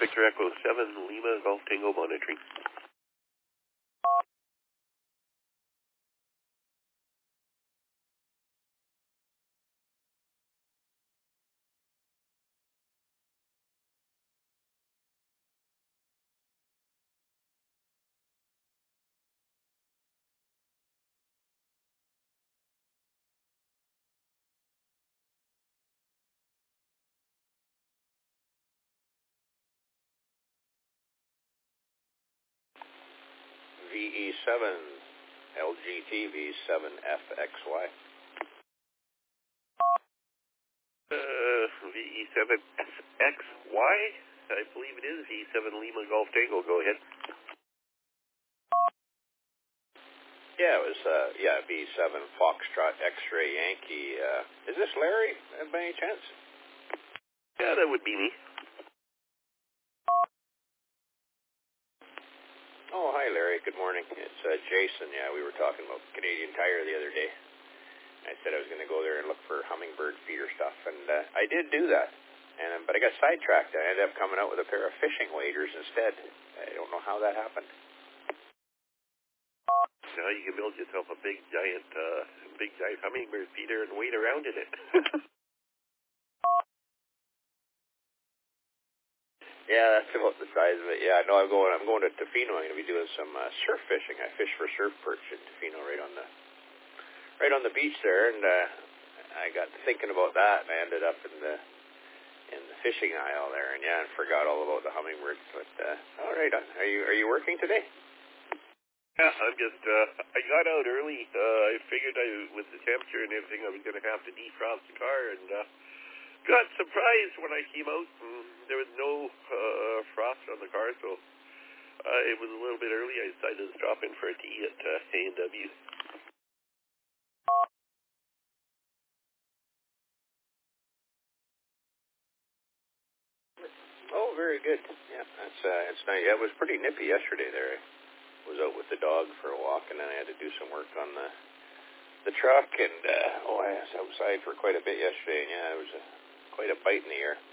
Victor Echo 7, Lima, Golf Tango monitoring. VE7, LGT V7FXY. VE7SXY? I believe it is V7 Lima Golf Tango. Go ahead. Yeah, it was, V7 Foxtrot X-Ray Yankee. Is this Larry, by any chance? Yeah, that would be me. Oh, hi, Larry. Good morning. It's Jason. Yeah, we were talking about Canadian Tire the other day. I said I was going to go there and look for hummingbird feeder stuff, and I did do that. But I got sidetracked. I ended up coming out with a pair of fishing waders instead. I don't know how that happened. Now you can build yourself a big giant hummingbird feeder and wade around in it. Yeah, that's about the size of it. Yeah, no, I'm going to Tofino. I'm going to be doing some surf fishing. I fish for surf perch in Tofino, right on the beach there, and I got thinking about that, and I ended up in the fishing aisle there, and I forgot all about the hummingbirds. But all right, are you working today? Yeah, I'm just, I got out early. I figured with the temperature and everything, I was going to have to defrost the car, and got surprised when I came out, and there was no frost on the car, so it was a little bit early. I decided to stop in for a tea at A&W. Oh, very good. Yeah, it's nice. Yeah, it was pretty nippy yesterday there. I was out with the dog for a walk, and then I had to do some work on the truck, and I was outside for quite a bit yesterday, and it was quite a bite in the air.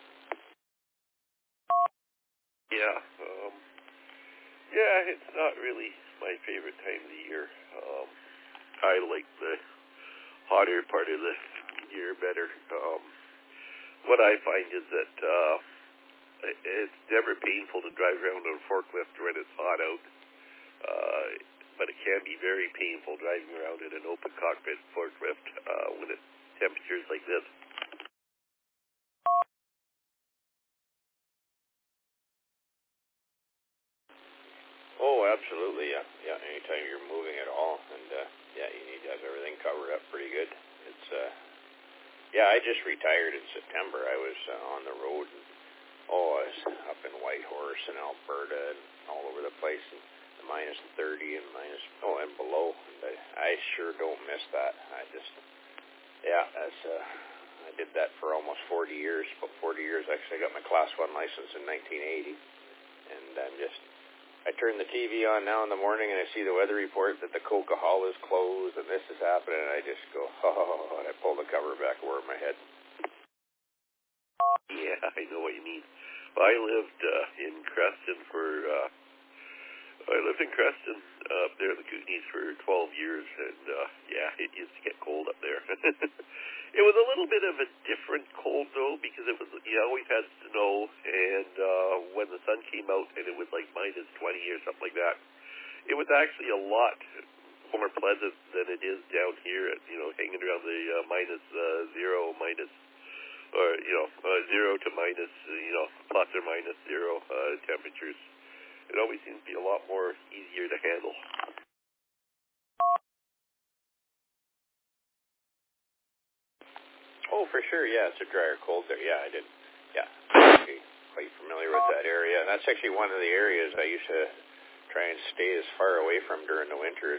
Yeah, it's not really my favorite time of the year. I like the hotter part of the year better. What I find is that it's never painful to drive around on a forklift when it's hot out, but it can be very painful driving around in an open cockpit forklift when it's temperatures like this. Oh, absolutely, yeah. Anytime you're moving at all, and you need to have everything covered up pretty good. It's I just retired in September. I was on the road, and I was up in Whitehorse and Alberta and all over the place, and the minus 30 and and below. And I sure don't miss that. I did that for almost 40 years. About 40 years, actually. I got my Class 1 license in 1980, and I turn the TV on now in the morning and I see the weather report that the Coquihalla is closed and this is happening, and I just go, and I pull the cover back over my head. Yeah, I know what you mean. I lived in Creston up there in the Kootenays for 12 years, and it used to get cold up there. It was a little bit of a different cold, though, because you always had snow, and when the sun came out and it was like minus 20 or something like that, it was actually a lot more pleasant than it is down here at, hanging around the zero to minus, plus or minus zero temperatures. It always seems to be a lot more easier to handle. Oh, for sure, yeah, it's a drier cold there. Yeah, I did. Yeah, quite familiar with that area. And that's actually one of the areas I used to try and stay as far away from during the winter